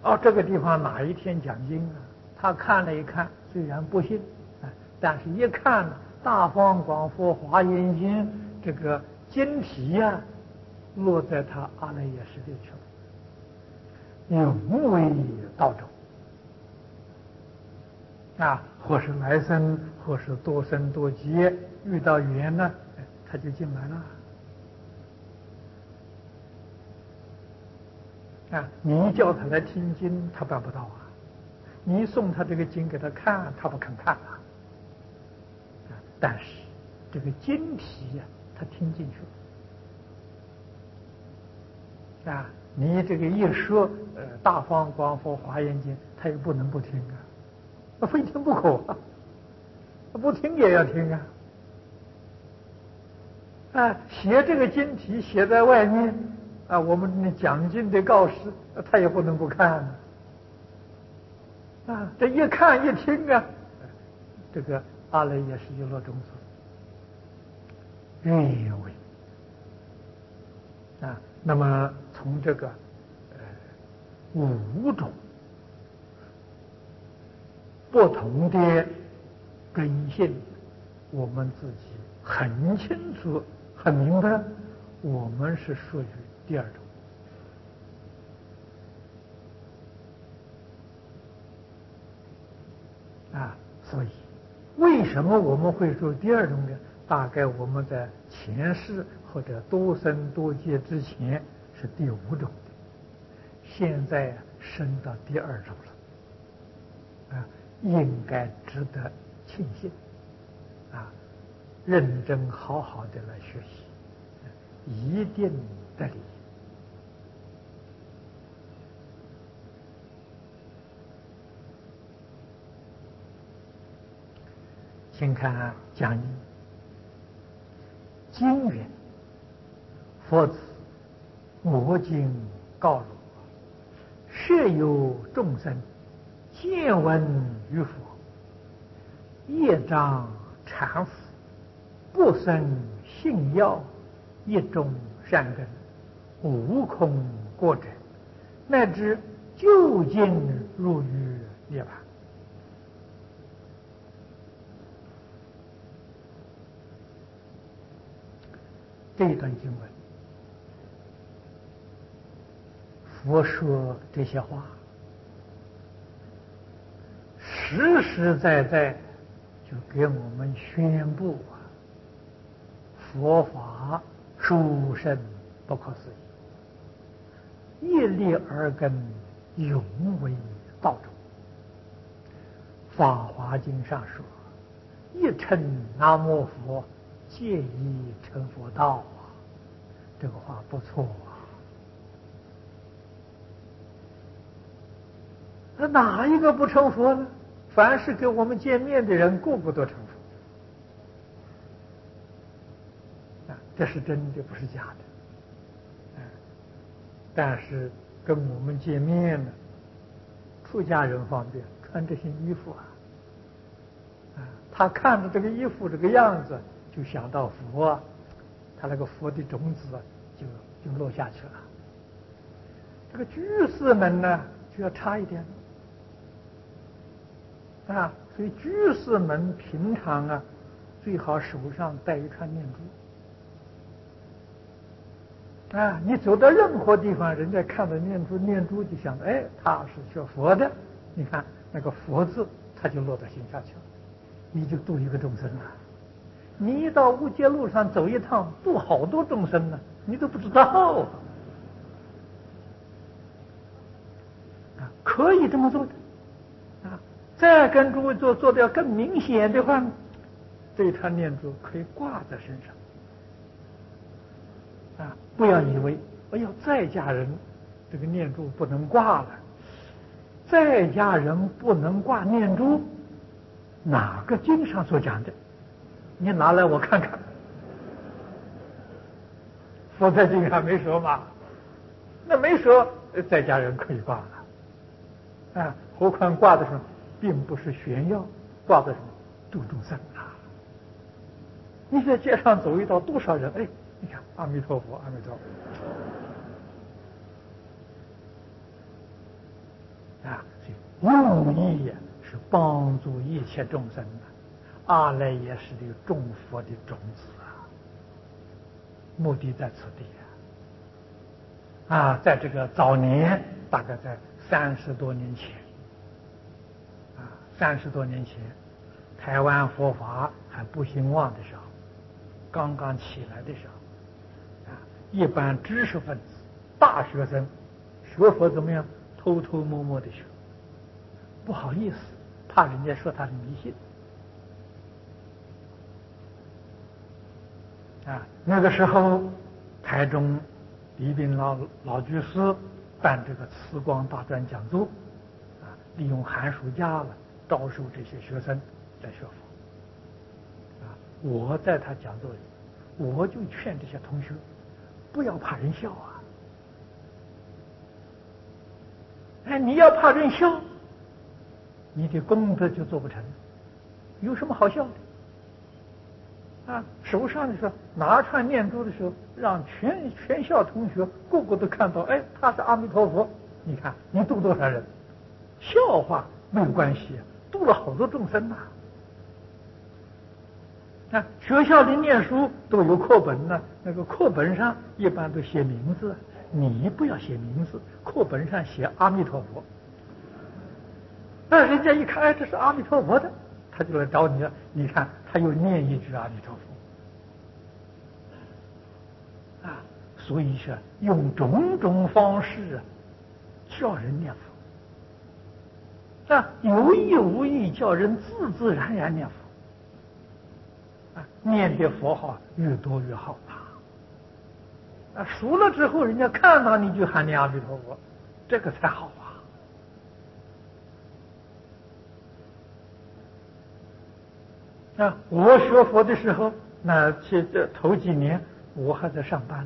哦，这个地方哪一天讲经啊？他看了一看，虽然不信，但是一看大方广佛华严经这个经题呀，落在他阿赖耶识里去了，永为道种。或是来生，或是多生多劫，遇到缘呢，他就进来了。你叫他来听经，他办不到啊；你送他这个经给他看，他不肯看啊。但是这个经题呀，他听进去了。你这个一说大方广佛华严经，他也不能不听啊。非听不可啊！不听也要听啊！写这个经题写在外面我们讲经的告示，他也不能不看这一看一听这个阿赖耶识就落种子，愿为那么从这个5种不同的根性，我们自己很清楚、很明白，我们是属于第二种所以为什么我们会属于第二种呢？大概我们在前世或者多生多劫之前是第5种的，现在升到第2种了应该值得庆幸认真好好的来学习，一定得力。请看讲义，经云：佛子，我今告汝，设有众生见闻于佛，业障缠缚，不生信要，一种善根，无空过者，乃至究竟入于涅槃。这一段经文，佛说这些话，实实在在就给我们宣布佛法殊胜不可思议，一力而根，永为道种。法华经上说：一称南无佛，皆已成佛道这个话不错那哪一个不成佛呢？凡是跟我们见面的人，个个都成佛这是真的，不是假的但是跟我们见面呢，出家人方面穿这些衣服他看着这个衣服这个样子，就想到佛他那个佛的种子就落下去了。这个居士们呢，就要差一点所以居士们平常最好手上带一串念珠你走到任何地方，人家看到念珠就想到，他是学佛的，你看那个佛字，他就落到心下去了，你就度一个众生了。你一到无间路上走一趟，度好多众生呢，你都不知道可以这么做的再跟诸位做的要更明显的话，这一串念珠可以挂在身上不要以为在家人这个念珠不能挂了，在家人不能挂念珠，哪个经上所讲的？你拿来我看看。佛在经上没说嘛？那没说在家人可以挂了何况挂的时候并不是炫耀，挂的什么度众生你在街上走一道，多少人你看阿弥陀佛，阿弥陀佛所以用意是帮助一切众生的，阿赖耶识的种佛的种子目的在此地在这个早年，大概在30多年前，30多年前，台湾佛法还不兴旺的时候，刚刚起来的时候，一般知识分子、大学生学佛怎么样？偷偷摸摸的学，不好意思，怕人家说他是迷信。那个时候，台中李炳老居士办这个慈光大专讲座，利用寒暑假了，招收这些学生来学佛。我在他讲座里，我就劝这些同学不要怕人笑你要怕人笑，你的功德就做不成，有什么好笑的？手上的时候拿串念珠的时候，让全校同学个个都看到，他是阿弥陀佛。你看你度多少人？笑话没有关系，度了好多众生学校里念书都有课本呢，那个课本上一般都写名字，你不要写名字，课本上写阿弥陀佛。人家一看，这是阿弥陀佛的，他就来找你了。你看他又念一句阿弥陀佛所以是用种种方式叫人念佛有意无意叫人自自然然念佛念的佛号越多越好熟了之后，人家看到你就喊你阿弥陀佛，这个才好我学佛的时候，这头几年我还在上班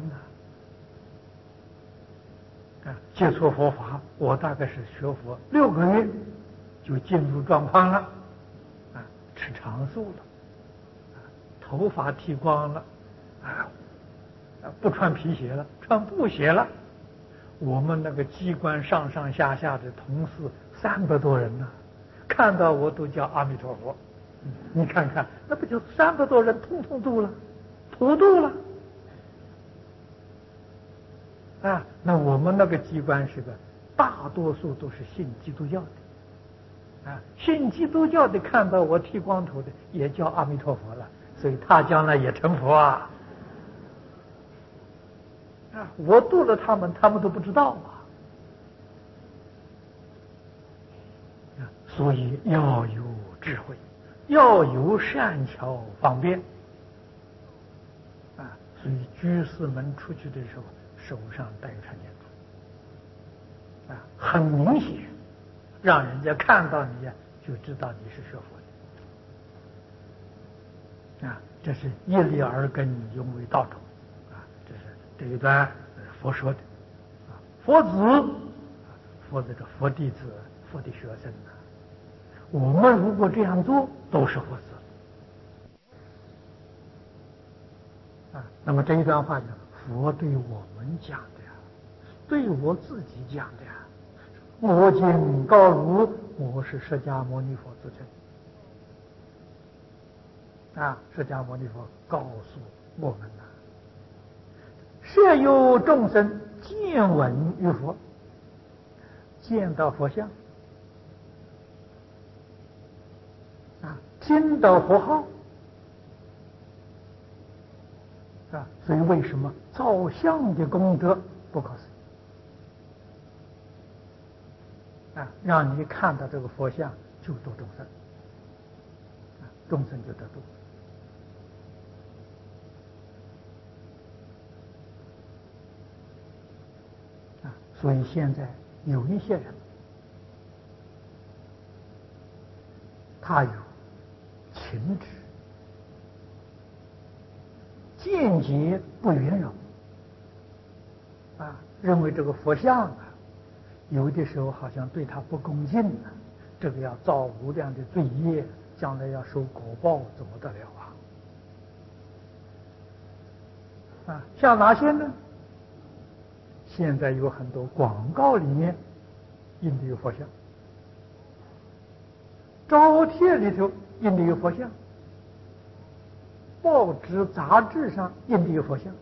呢接触佛法，我大概是学佛6个月就进入状况了吃长素了头发剃光了不穿皮鞋了，穿布鞋了。我们那个机关上上下下的同事300多人呢，看到我都叫阿弥陀佛。你看看，那不就300多人通通度了，普度了那我们那个机关是个大多数都是信基督教的信基督教的看到我剃光头的也叫阿弥陀佛了，所以他将来也成佛我度了他们，他们都不知道所以要有智慧，要有善巧方便所以居士们出去的时候手上带串念珠很明显，让人家看到你就知道你是学佛的这是一粒耳根，永为道种这是这一段佛说的佛子佛这个佛弟子，佛的学生我们如果这样做，都是佛子那么这一段话讲，佛对我们讲的对我自己讲的我今告汝，我是释迦牟尼佛自称释迦牟尼佛告诉我们设有众生见闻于佛，见到佛像听到佛号所以为什么造像的功德不可思议让你看到这个佛像就度众生众生就得度所以现在有一些人他有情执，见解不圆融认为这个佛像有的时候好像对他不恭敬这个要造无量的罪业，将来要受果报，怎么得了像哪些呢？现在有很多广告里面印的有佛像招贴里头印的有佛像，报纸杂志上印的有佛像。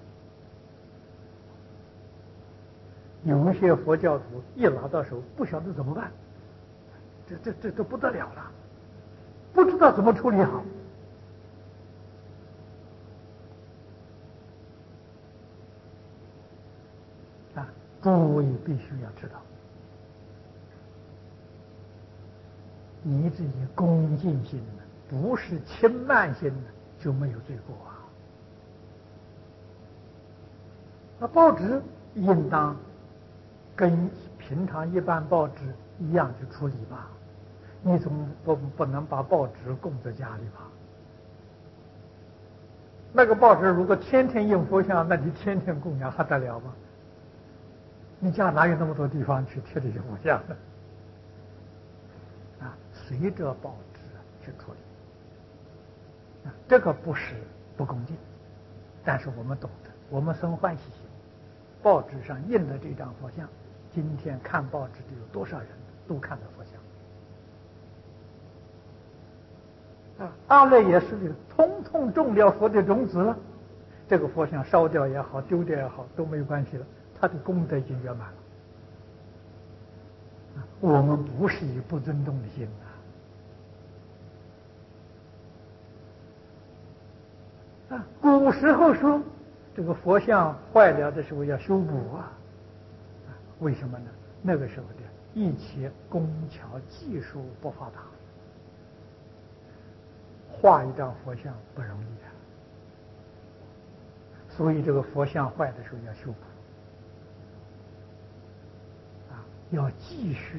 有一些佛教徒一拿到手，不晓得怎么办，这不得了了，不知道怎么处理好。啊，诸位必须要知道，你这以恭敬心呢，不是轻慢心呢，就没有罪过啊。那报纸应当跟平常一般报纸一样去处理吧，你总不能把报纸供在家里吧？那个报纸如果天天印佛像，那你天天供养还得了吗？你家哪有那么多地方去贴这些佛像呢？啊，随着报纸去处理，啊，这个不是不恭敬，但是我们懂得，我们生欢喜心。报纸上印了这张佛像，今天看报纸的有多少人都看到佛像。啊，阿赖耶识里通通种了佛的种子了，这个佛像烧掉也好，丢掉也好，都没有关系了，他的功德已经圆满了。我们不是以不尊重的心啊！古时候说，这个佛像坏了的时候要修补啊，为什么呢？那个时候的一切工巧技术不发达，画一张佛像不容易啊，所以这个佛像坏的时候要修补啊，要继续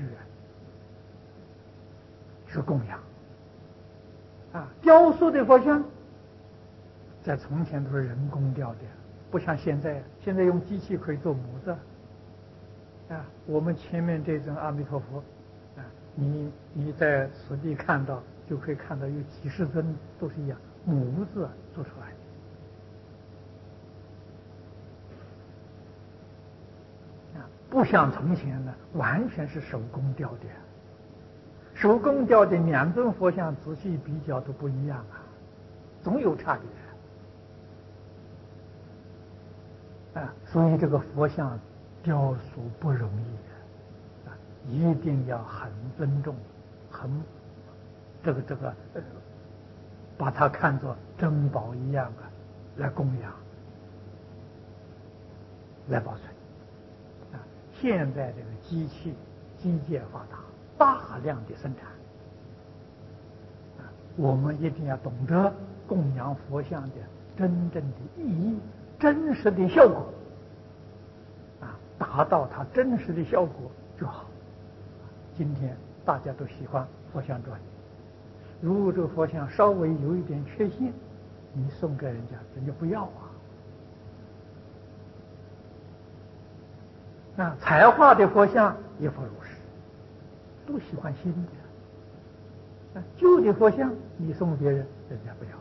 去供养啊。雕塑的佛像在从前都是人工雕的，不像现在用机器可以做模子啊。我们前面这尊阿弥陀佛啊，你在实地看到就可以看到有几十尊都是一样模子做出来的啊，不像从前呢，完全是手工雕的。手工雕的两尊佛像仔细比较都不一样啊，总有差别啊。所以这个佛像雕塑不容易啊，一定要很尊重，很把它看作珍宝一样啊，来供养，来保存啊。现在这个机械发达，大量的生产啊，我们一定要懂得供养佛像的真正的意义、真实的效果啊，达到它真实的效果就好。今天大家都喜欢佛像专业，如果这个佛像稍微有一点缺陷，你送给人家，人家不要啊。那彩画的佛像也不如是，都喜欢新的。旧的佛像你送别人，人家不要。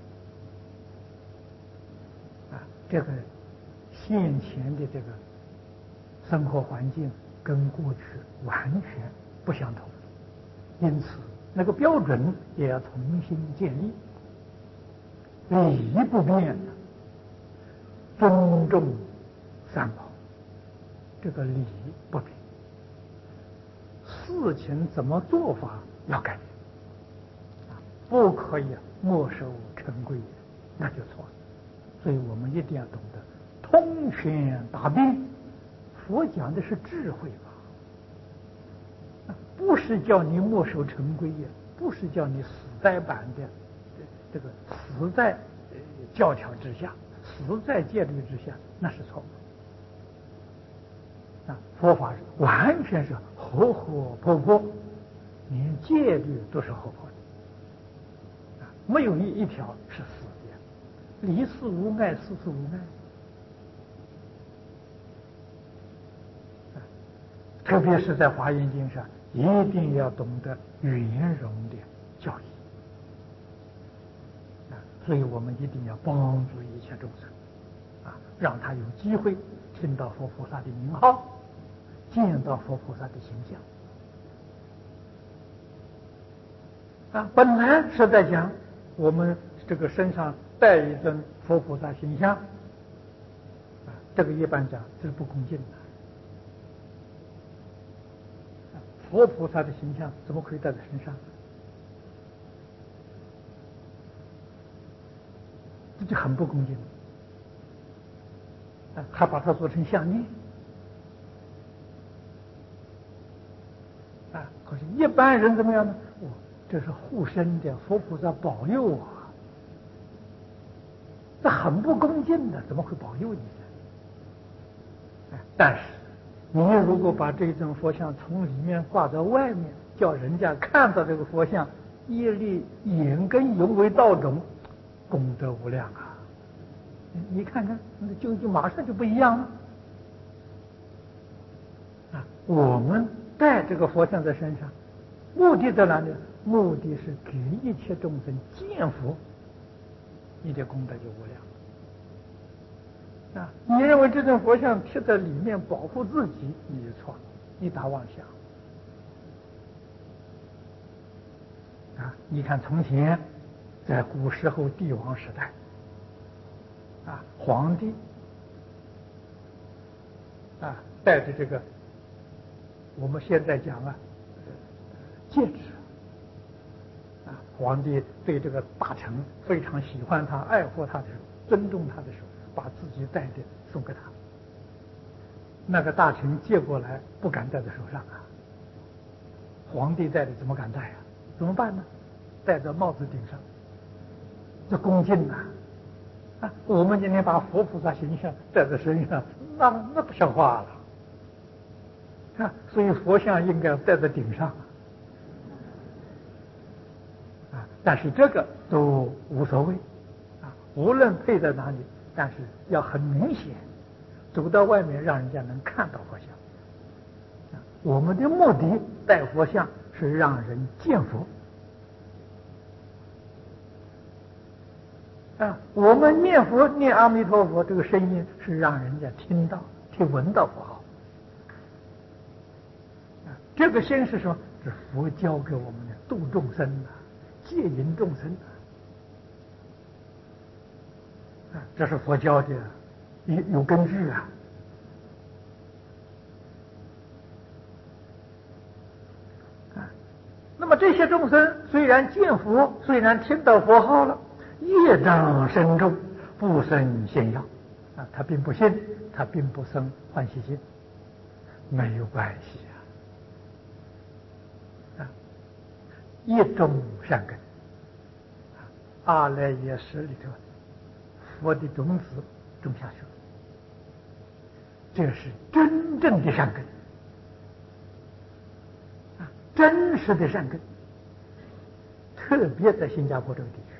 啊，这个现前的这个生活环境跟过去完全不相同，因此那个标准也要重新建立。礼仪不变，尊重三宝，这个礼不变，事情怎么做法要改变，不可以墨守成规，那就错了。所以我们一定要懂得通权达变。佛讲的是智慧吧，不是叫你墨守成规呀，不是叫你死在板的这个死在教条之下，死在戒律之下，那是错误。佛法是完全是活活泼泼，连戒律都是活泼的，没有一条是死的，离世无碍，事事无碍。特别是在华严经上，一定要懂得圆融的教义所以我们一定要帮助一切众生让他有机会听到佛菩萨的名号，见到佛菩萨的形象本来是在讲我们这个身上带一尊佛菩萨形象，这个一般讲这是不恭敬的。佛菩萨的形象怎么可以带在身上？这就很不恭敬。还把它做成项链。可是一般人怎么样呢？这是护身的，佛菩萨保佑啊，这很不恭敬的，怎么会保佑你呢？但是你如果把这尊佛像从里面挂在外面，叫人家看到这个佛像，业力眼根犹为道种，功德无量啊！你看看，就马上就不一样了。我们带这个佛像在身上，目的在哪里？目的是给一切众生见佛，你的功德就无量。你认为这尊佛像贴在里面保护自己，你就错了，你打妄想。你看从前在古时候帝王时代，皇帝带着这个我们现在讲戒指，皇帝对这个大臣非常喜欢他、爱护他的时候，尊重他的时候，把自己戴的送给他。那个大臣接过来不敢戴在手上皇帝戴的怎么敢戴怎么办呢？戴在帽子顶上，这恭敬我们今天把佛菩萨形象戴在身上，那不像话了所以佛像应该戴在顶上但是这个都无所谓无论配在哪里，但是要很明显，走到外面让人家能看到佛像。我们的目的戴佛像是让人见佛我们念佛念阿弥陀佛，这个声音是让人家听到、闻到佛号这个心是什么？是佛教给我们的度众生戒引众生这是佛教的有根据那么这些众生虽然见佛，虽然听到佛号了，业障深重，不生信要他并不信，他并不生欢喜心，没有关系一种善根阿赖耶识里头佛的种子种下去了，这是真正的善根真实的善根，特别在新加坡这个地区。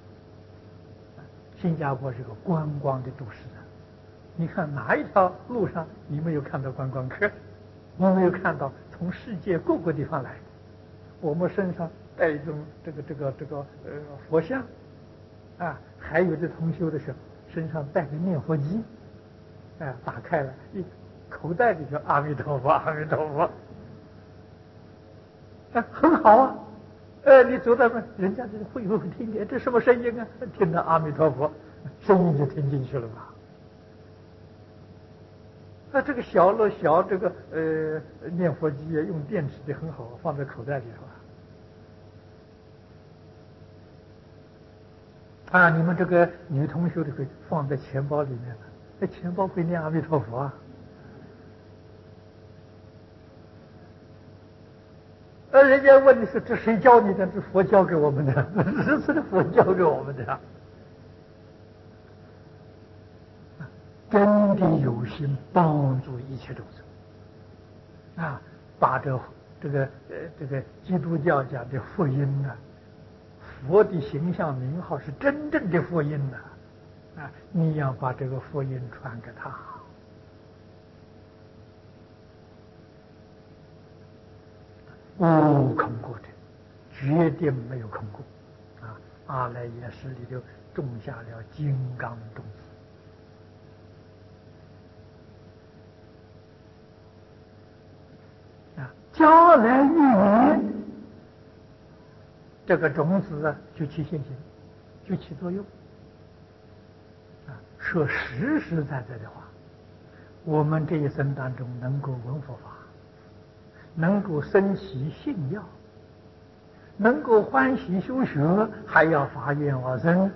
新加坡是个观光的都市你看哪一条路上你没有看到观光客？你没有看到从世界各个地方来？我们身上带一种这个佛像还有的同修的时候身上带个念佛机打开了口袋里就阿弥陀佛阿弥陀佛很好你走到那人家这会不会听见这什么声音听到阿弥陀佛声音就听进去了吧这个小这个念佛机用电池的很好，放在口袋里头你们这个女同学的会放在钱包里面了，那钱包会念阿弥陀佛人家问你是这谁教你的？这佛教给我们的，这是佛教给我们的真的有心帮助一切众生把这个基督教讲的福音佛的形象名号是真正的福音你要把这个福音传给他无空过者，绝对没有空过阿赖耶识里头种下了金刚种子将来遇你这个种子啊就起现行，就起作用。说实实在在的话，我们这一生当中能够闻佛法，能够生起信要，能够欢喜修学，还要发愿往生，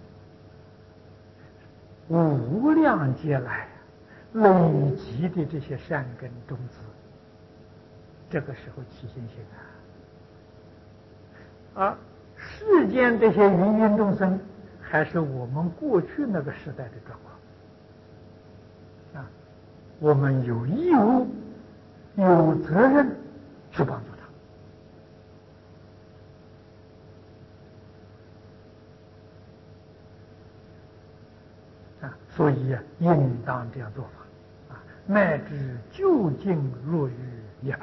无量劫来累积的这些善根种子，这个时候起现行啊。而世间这些芸芸众生，还是我们过去那个时代的状况啊，我们有义务、有责任去帮助他啊，所以应当这样做法啊，乃至究竟入于涅槃。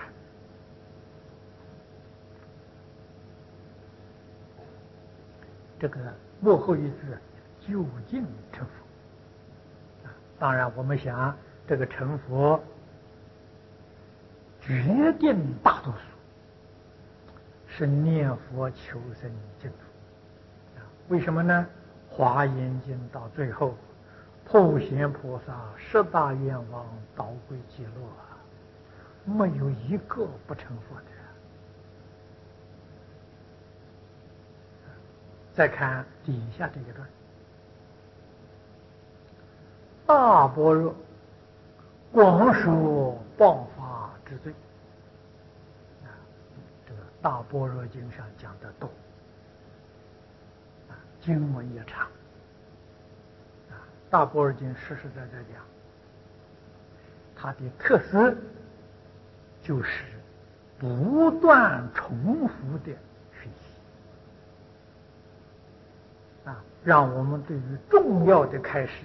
这个幕后一句究竟成佛啊，当然我们想这个成佛决定大多数是念佛求生净土啊。为什么呢？华严经到最后，普贤菩萨十大愿望导归极乐啊，没有一个不成佛的。再看底下这一段，大般若广说谤法之罪啊，这个大般若经上讲的多啊，经文也长啊。大般若经实实在在讲，它的特色就是不断重复的学习啊，让我们对于重要的开始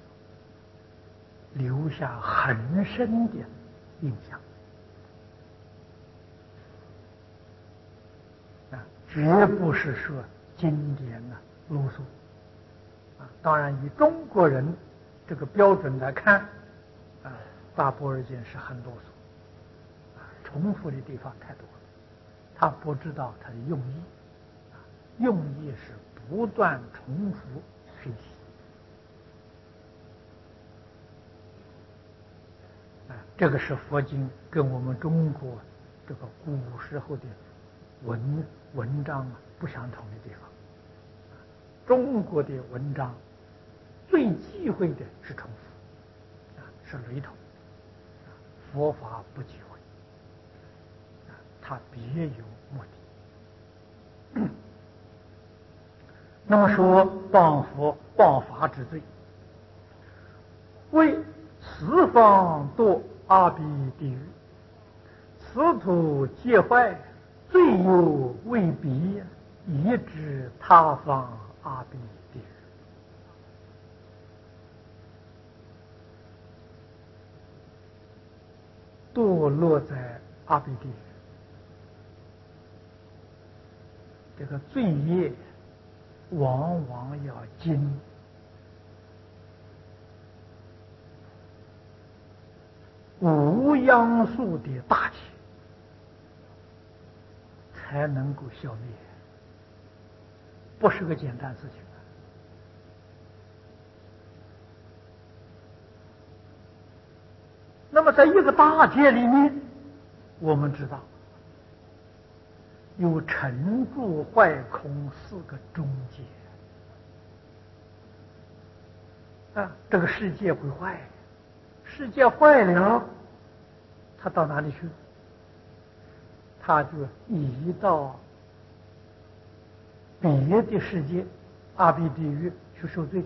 留下很深的印象啊，绝不是说经典啰嗦啊。当然，以中国人这个标准来看啊，大般若经是很啰嗦啊，重复的地方太多了，他不知道他的用意啊，用意是不断重复学习啊。这个是佛经跟我们中国这个古时候的文章不相同的地方。中国的文章最忌讳的是重复啊，是雷同啊，佛法不忌讳啊，它别有目的。那么说谤佛谤法之罪，为十方堕阿鼻地狱，此土皆坏，罪有未彼，以指他方阿鼻地狱。堕落在阿鼻地狱，这个罪业往往要经无央数的大劫才能够消灭，不是个简单事情。那么在一个大劫里面，我们知道有成住坏空四个中界啊，这个世界会坏，世界坏了，他到哪里去？他就移到别的世界阿鼻地狱去受罪去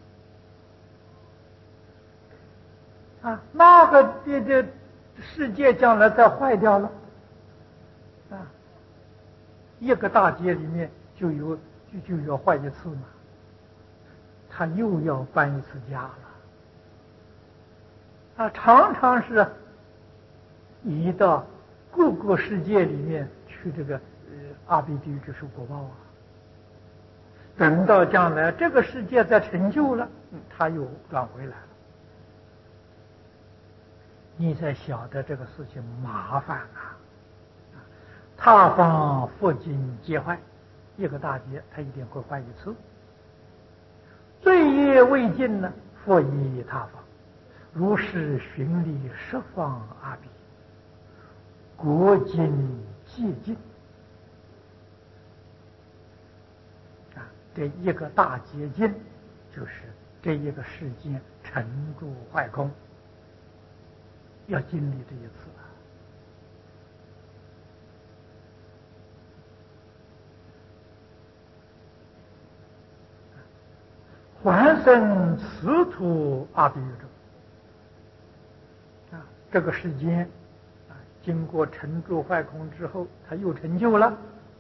啊。那个的世界将来再坏掉了啊，一个大劫里面就要坏一次嘛，他又要搬一次家了啊。常常是移到各个世界里面去，这个阿鼻地狱去受果报啊。等到将来这个世界再成就了，他又转回来了。你才晓得这个事情麻烦啊！他方佛经皆坏一个大劫他一定会还一次。罪业未尽呢，复依他方，如是循历十方阿鼻，国经戒尽。这一个大劫尽，就是这一个世间沉住坏空，要经历这一次啊。还生此土阿鼻狱中，这个世间经过沉住坏空之后，他又成就了。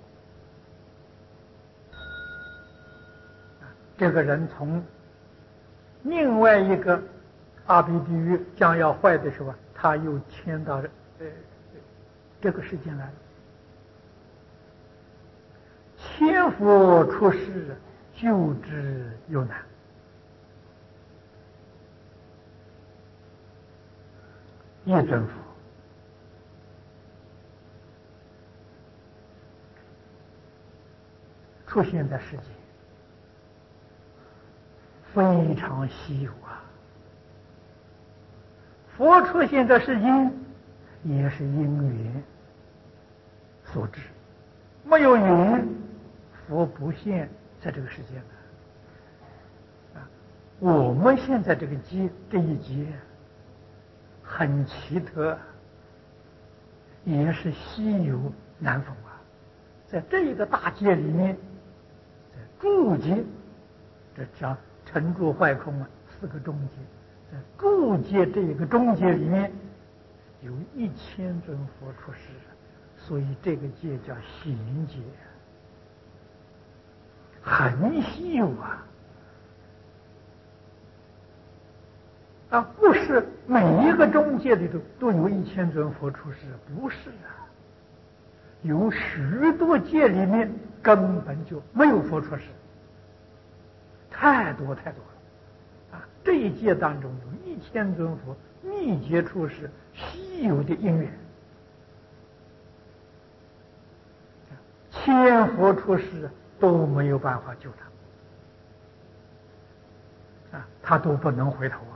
这个人从另外一个阿鼻地狱将要坏的时候，他又迁到这个世间来了。千佛出世，救之又难。一尊佛出现在世间，非常稀有啊！佛出现在世间，也是因缘所致，没有缘，佛不现在这个世间的。我们现在这个这一劫很奇特，也是稀有难逢啊！在这一个大劫里面，在诸劫，这叫沉住坏空啊，4个中劫，在诸劫这一个中劫里面，有1000尊佛出世，所以这个劫叫行劫，很稀有啊！不是每一个中界里头都有1000尊佛出世，不是啊，有许多界里面根本就没有佛出世，太多太多了啊！这一界当中有1000尊佛密劫出世，稀有的因缘，千佛出世都没有办法救他他都不能回头啊！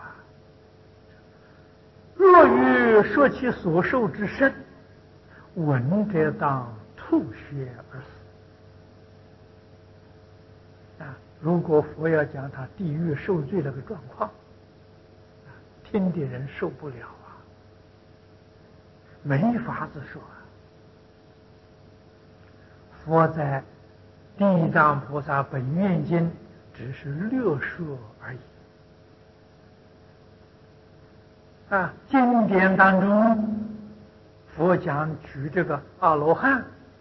若欲说其所受之身，闻者当吐血而死。如果佛要讲他地狱受罪那个状况，听的人受不了啊，没法子说啊。佛在《地藏菩萨本愿经》只是略说而已。经典当中，佛讲举这个阿罗汉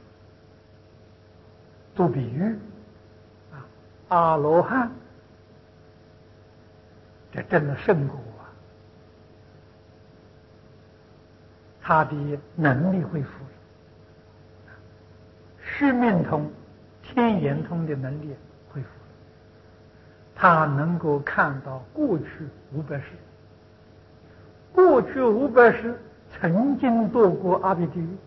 做比喻，阿罗汉这真的圣果啊，他的能力恢复了，须命通、天眼通的能力恢复了，他能够看到过去500世。过去500世曾经堕过阿鼻地狱，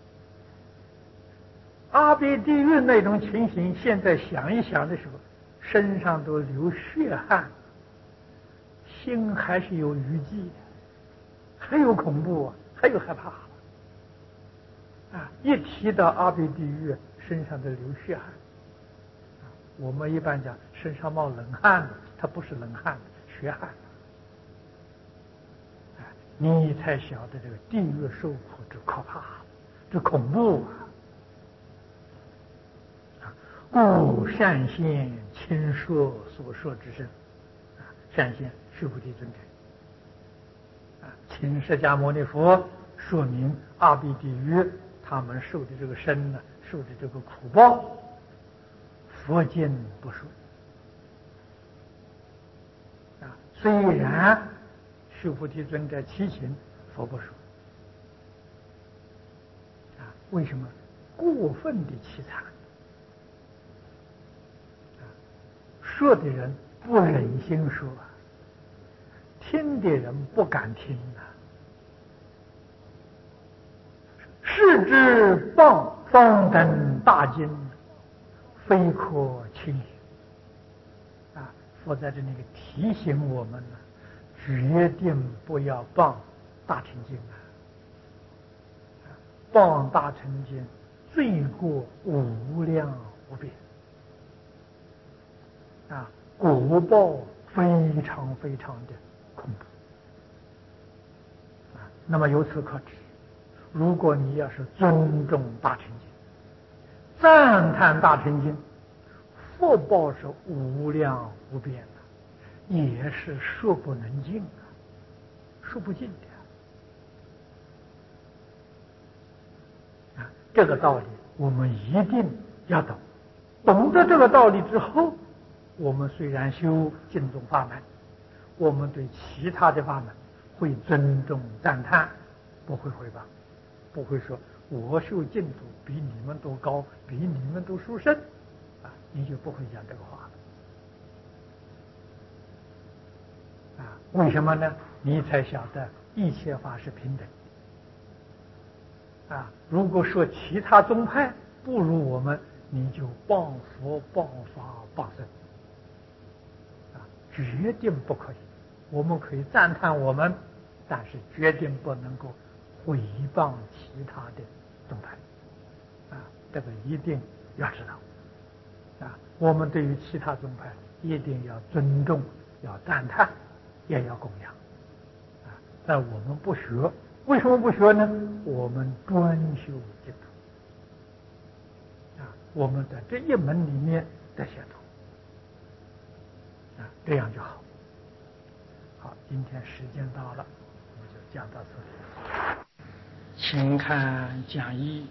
阿鼻地狱那种情形，现在想一想的时候，身上都流血汗，心还是有余悸，还有恐怖，还有害怕一提到阿鼻地狱，身上都流血汗。我们一般讲身上冒冷汗，它不是冷汗，血汗。你才晓得这个地狱受苦之可怕，之恐怖故善现亲说所说之身，善现须菩提尊者，请释迦牟尼佛说明阿鼻地狱他们受的这个身呢，受的这个苦报，佛经不说虽然须菩提尊者祈请，佛不说为什么？过分的凄惨说的人不忍心说听的人不敢听是之方等大经， 非可轻也。佛在这里提醒我们呢，决定不要谤大乘经谤大乘经罪过无量无边果报非常非常的恐怖那么由此可知，如果你要是尊重大乘经，赞叹大乘经，福报是无量无边的，也是说不能尽说不尽的这个道理我们一定要懂。懂得这个道理之后，我们虽然修净宗法门，我们对其他的法门会尊重赞叹，不会诽谤，不会说我修净土比你们都高，比你们都殊胜你就不会讲这个话了为什么呢？你才晓得一切法是平等如果说其他宗派不如我们，你就谤佛谤法谤僧决定不可以。我们可以赞叹我们，但是决定不能够诽谤其他的宗派这个一定要知道我们对于其他宗派一定要尊重，要赞叹，也要供养但我们不学，为什么不学呢？我们专修净土我们在这一门里面得学懂这样就好。好，今天时间到了，我们就讲到这里。请看讲义。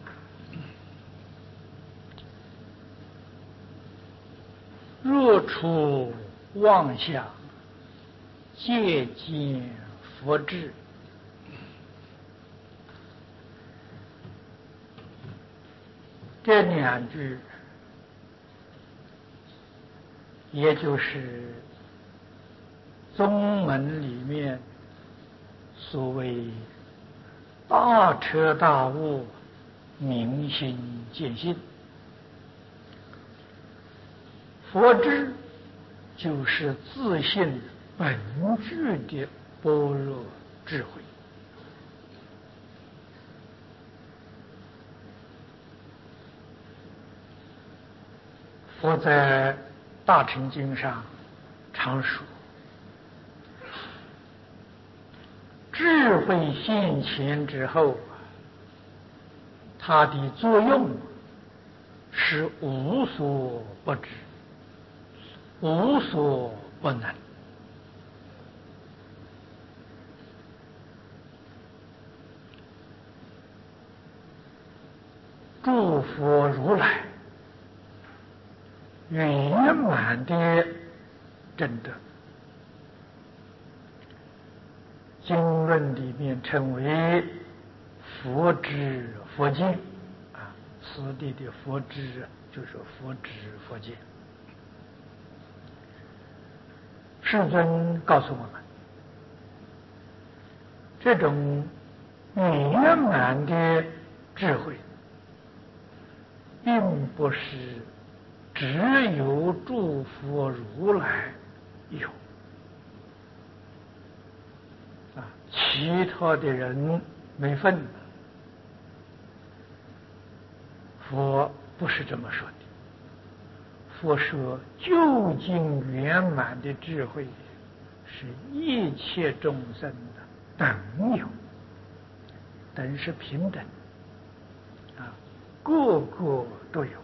若处妄想，戒见佛智。这两句，也就是宗门里面所谓大彻大悟、明心见性。佛智就是自性本具的般若智慧。佛在大乘经上常说，智慧现前之后，它的作用是无所不知，无所不能。诸佛如来圆满的证得，经论里面称为佛知佛见此地的佛知就是佛知佛见。世尊告诉我们，这种圆满的智慧并不是只有诸佛如来有其他的人没份。佛不是这么说的。佛说究竟圆满的智慧是一切众生的等有，等是平等个个都有。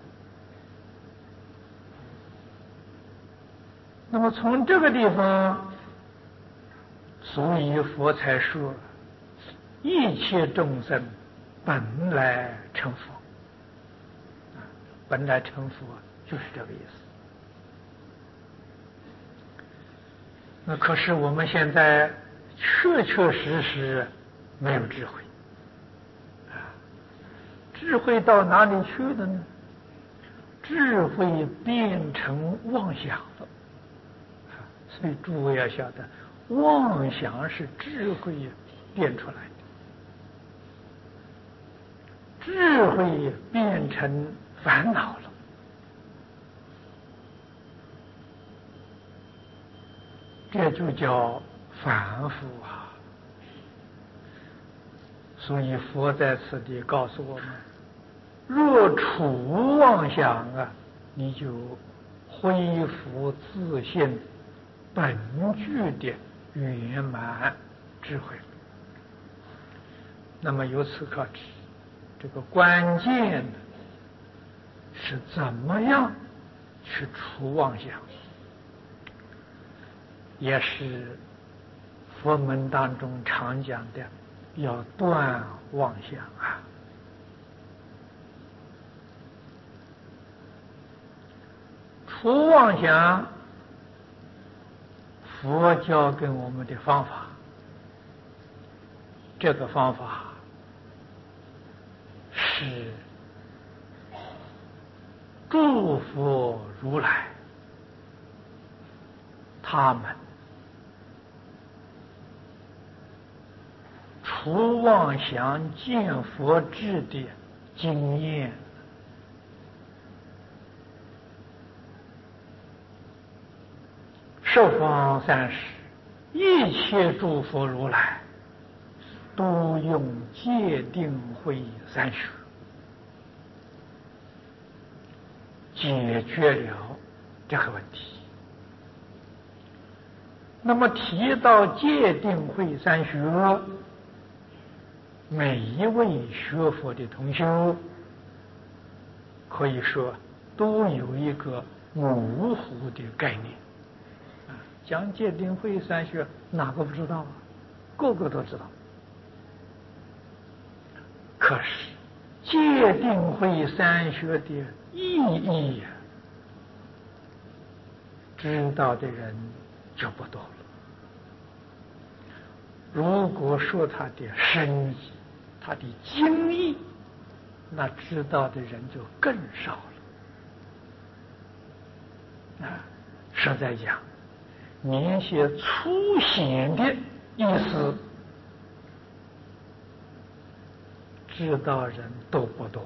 那么从这个地方，所以佛才说一切众生本来成佛本来成佛就是这个意思。那可是我们现在确确实实没有智慧智慧到哪里去了呢？智慧变成妄想了所以诸位要晓得，妄想是智慧变出来的，智慧变成烦恼了这就叫凡夫啊。所以佛在此地告诉我们：若除妄想啊，你就恢复自性本具的圆满智慧。那么由此可知，这个关键是怎么样去除妄想，也是佛门当中常讲的要断妄想啊。除妄想，佛教给我们的方法，这个方法是诸佛如来他们除妄想见佛智的经验。十方三世一切诸佛如来都用戒定慧三学解决了这个问题。那么提到戒定慧三学，每一位学佛的同修可以说都有一个模糊的概念。讲戒定慧三学，哪个不知道啊？个个都知道。可是戒定慧三学的意义，知道的人就不多了。如果说它的深意、它的精义，那知道的人就更少了。实在讲，连些粗显的意思，知道人都不多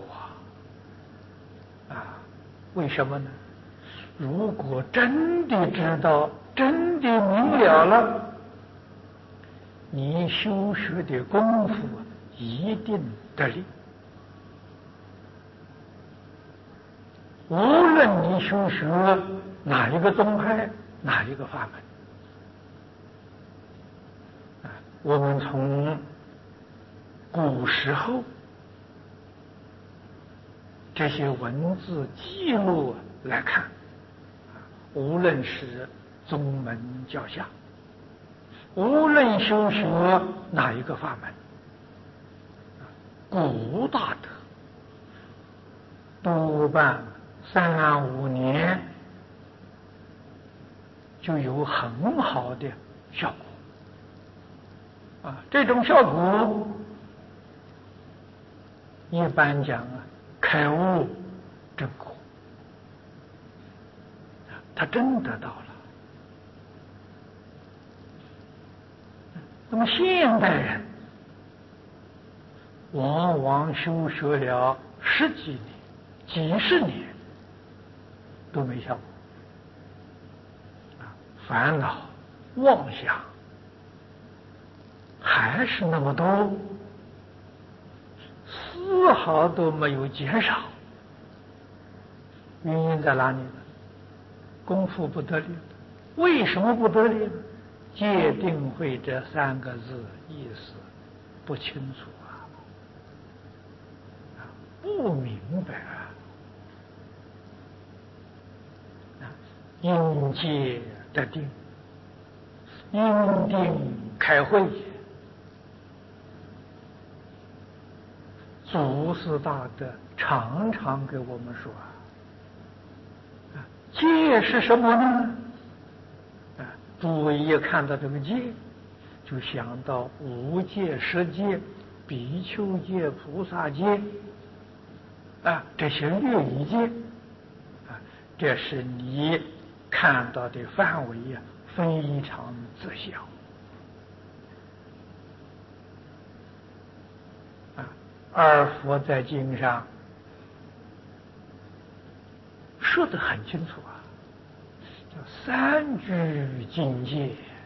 啊。为什么呢？如果真的知道，真的明了了，你修学的功夫一定得力。无论你修学哪一个宗派，哪一个法门，我们从古时候这些文字记录来看，无论是宗门教下，无论修学哪一个法门，古大德多半3-5年就有很好的效果这种效果一般讲开悟正果，他真得到了。那么现代人往往修学了10几年、几十年都没效果，烦恼妄想还是那么多，丝毫都没有减少。原因在哪里呢？功夫不得力。为什么不得力呢？戒定慧这3个字意思不清楚不明白因戒得定，因定开慧。祖师大德常常给我们说戒是什么呢？诸位一看到这个戒，就想到5戒、10戒、比丘戒、菩萨戒这些律仪戒这是你看到的范围非常之小而佛在经上说得很清楚叫3句境界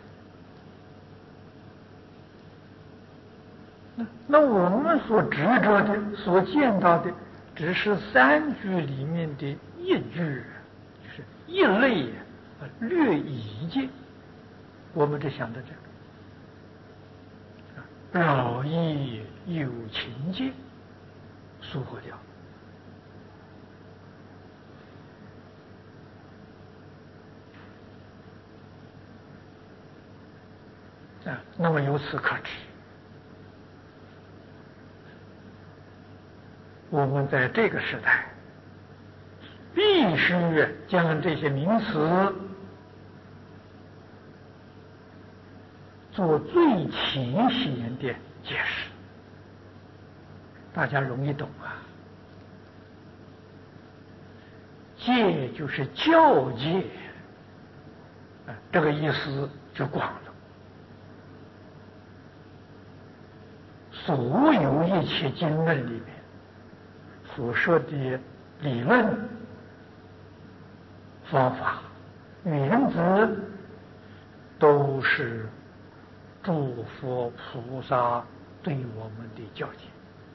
那我们所执着的、所见到的，只是三句里面的一句，就是一类略一界。我们只想到这个饶益有情界疏忽掉。那么由此可知，我们在这个时代必须将这些名词做最浅显的解释，大家容易懂啊。戒就是教戒，这个意思就广了。所有一切经论里面所说的理论、方法、原则，都是诸佛菩萨对我们的教诫，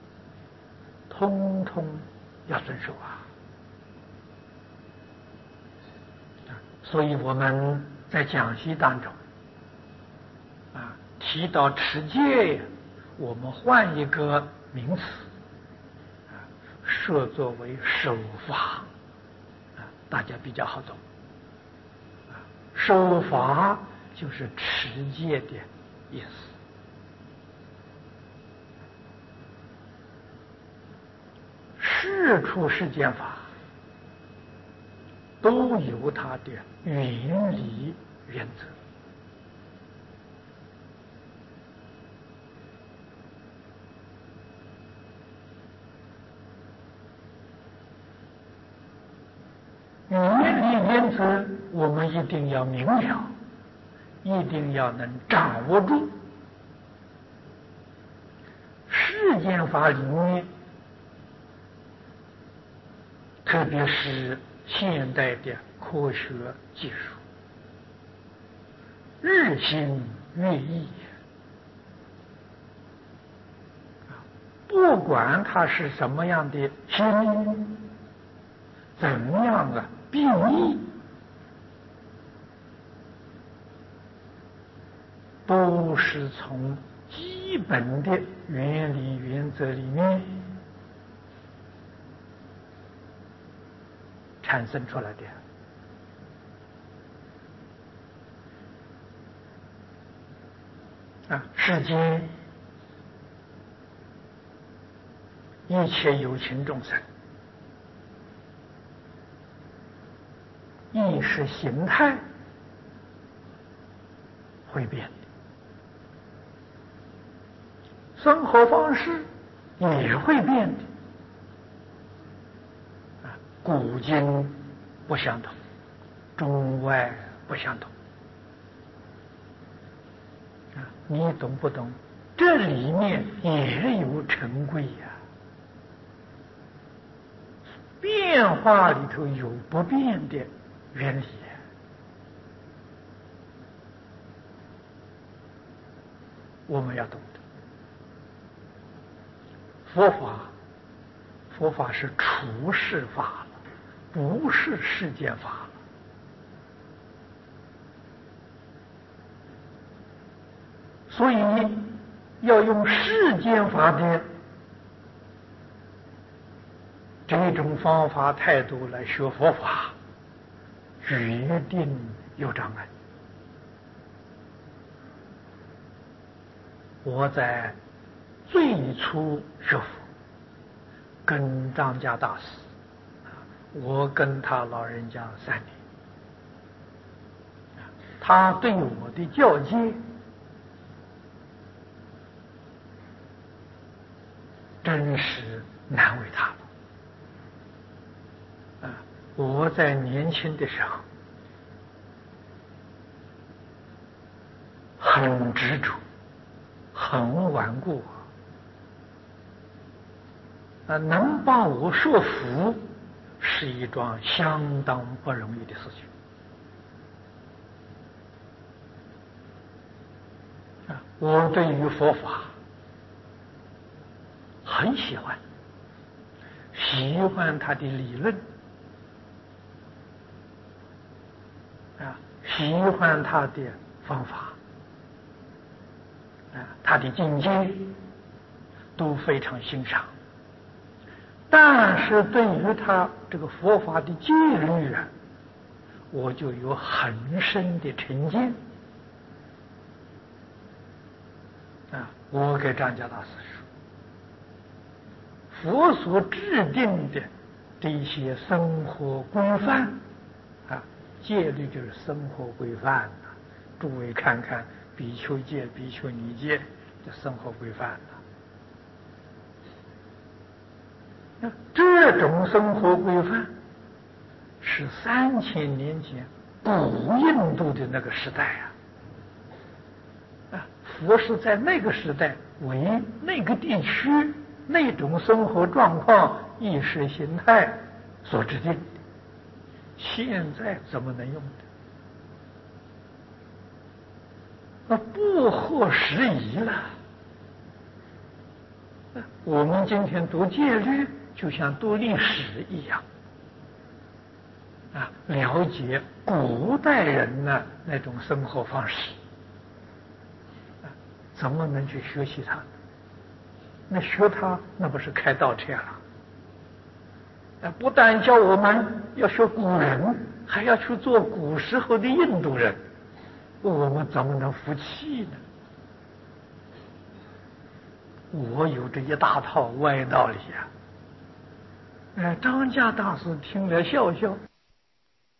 通通要遵守啊。所以我们在讲习当中提到持戒，我们换一个名词设作为守法大家比较好懂守法就是持戒的意思。事出世间法都有它的原理原则。原理原则我们一定要明了，一定要能掌握住。世间法里面，特别是现代的科学技术，日新月异，不管它是什么样的新，怎么样变异，都是从基本的原理原则里面产生出来的世间一切有情众生意识形态会变的，生活方式也会变的古今不相同，中外不相同你懂不懂？这里面也有成规变化里头有不变的原理我们要懂得。佛法是处世法了，不是世间法了。所以要用世间法的这种方法态度来学佛法，决定有障碍。我在最初学佛，跟张家大师，我跟他老人家3年，他对我的教诫真是难为他了我在年轻的时候很执着，很顽固能把我说服是一桩相当不容易的事情我对于佛法很喜欢，喜欢他的理论啊，喜欢他的方法啊，他的境界都非常欣赏。但是对于他这个佛法的戒律啊，我就有很深的成见啊。我给张家大师说，佛所制定的这一些生活规范啊，戒律就是生活规范啊。诸位看看比丘戒、比丘尼戒的生活规范啊。这种生活规范是3000年前古印度的那个时代啊，佛是在那个时代为那个地区那种生活状况、意识形态所制定的，现在怎么能用的？不合时宜了。我们今天读戒律，就像读历史一样啊，了解古代人呢那种生活方式啊，怎么能去学习他？那学他那不是开倒车了？不但教我们要学古人，还要去做古时候的印度人，我们怎么能服气呢？我有这一大套歪道理呀！张家大师听了笑笑。